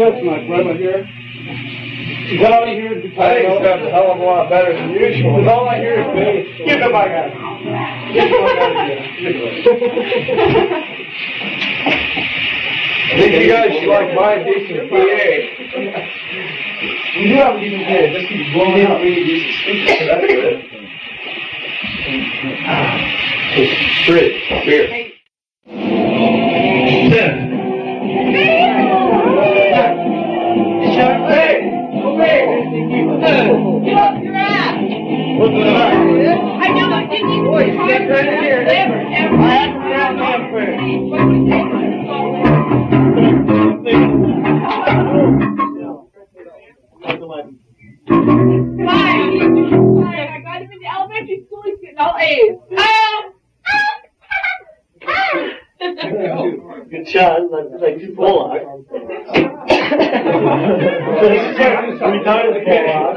That's my brother here. Is that all you hear? I think it sounds a hell of a lot better than usual. Because all I hear is bass. Give the mic out. I think you guys should like my decent PA. We do have a decent PA. Just keep blowing out. We need decent speakers, so that's good. Straight. Here. Hey! Get off your ass! What's the matter? I know, I didn't even Boy, step right here. Never. I have to get out my prayer. Fine. I got him in the elementary school, he's getting all A's. Good shot, like two Pollock. Retired the Pollock.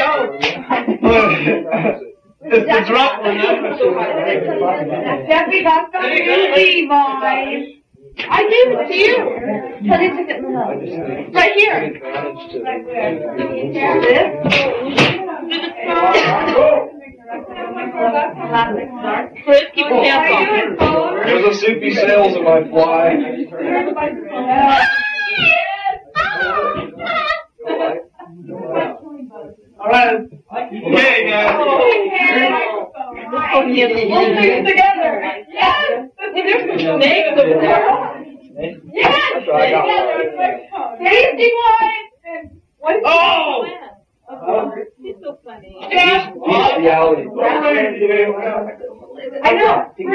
It's the drop one. Debbie, that's not you, Levi. I gave it to you. So they took it in the nose. Right here. Chris, keep your hands off. There's a soupy sails in my fly. Alright. Okay, guys. We'll put it together. Yes. There's some snakes over there. Yes. Tasty one. What is He's so funny. He's reality. I know. Yeah.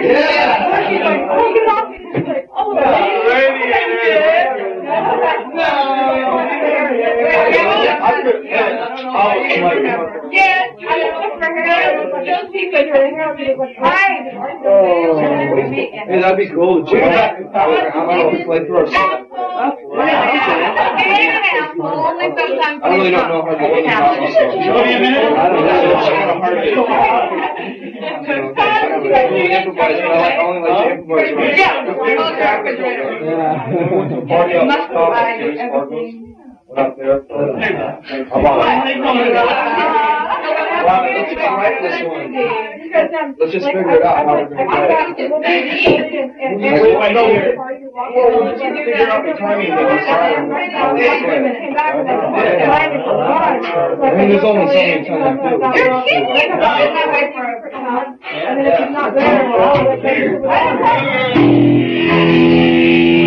Yes, I look for her. Those people are her hair was right. Hey, that'd be cool to check out. I like through our son. I really don't know how to do it. Show me a minute. I don't know. It's kind of hard to improvise, but I only like to improvise. Party out the top, sparkles. What up there? Come on. Let's just write this one. Let's just figure it out how we're going to play it. Let's figure out the timing of the song. I mean, there's only so many times I do it. You're kidding! I mean, if it's not there,